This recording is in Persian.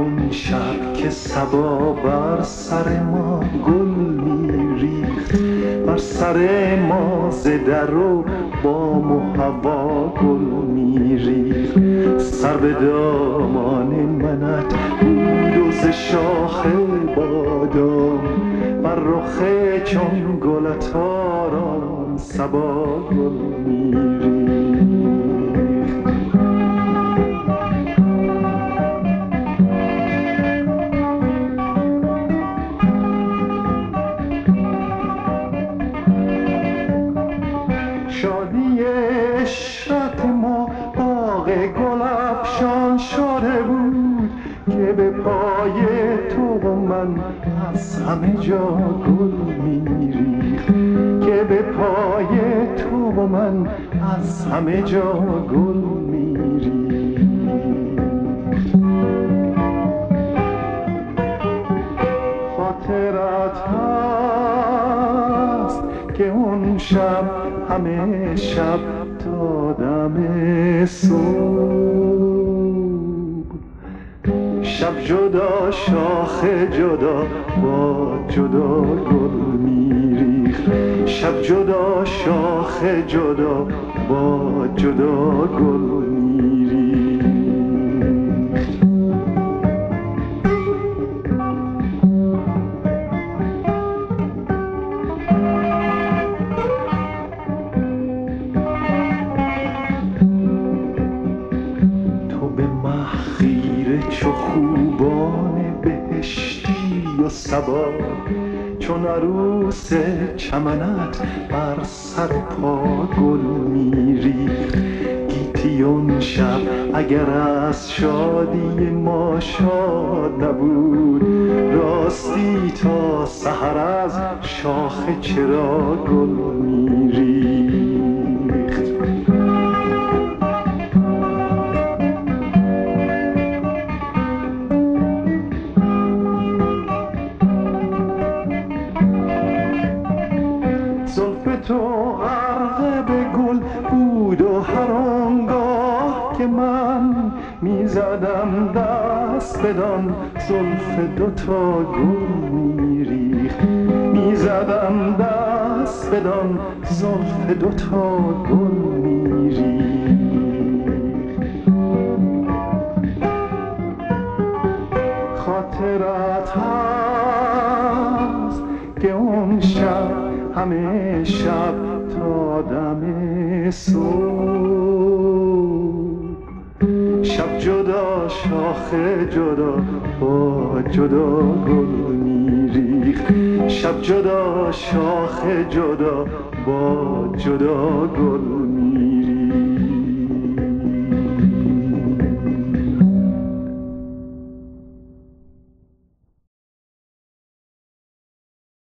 اون شب که صبا بر سر ما گل میریخت، بر سر ما ز در و بام و هوا گل میریخت. سر به دامان منت بود و ز شاخ بادام، بر رخ چون گلت آرام صبا گل میریخت. شادی عشرت ما باغ گل افشان شده بود، که به پای تو و من از همه جا گل میریخت، که به پای تو و من از همه جا گل میریخت. خاطرت هست که اون شب همه شب تا دم صبح، شب جدا شاخ جدا با جدا گل میریخت، شب جدا شاخ جدا با جدا گل میریخت. چو خوبان بهشتی و صبا، چون عروس چمنت بر سر پا گل میریخت. گیتی اون شب اگر از شادی ما شاد نبود، راستی تا سحر از شاخه چرا گل میریخت. زلف تو غرقه به گل بود و هر آنگاه که من میزدم دست بدان زلف دوتا گل میریخت، میزدم دست بدان زلف دوتا گل میریخت. خاطرت هست که اون شب همه شب تا دم صبح، شب جدا شاخ جدا با جدا گل میریخت، شب جدا شاخ جدا با جدا گل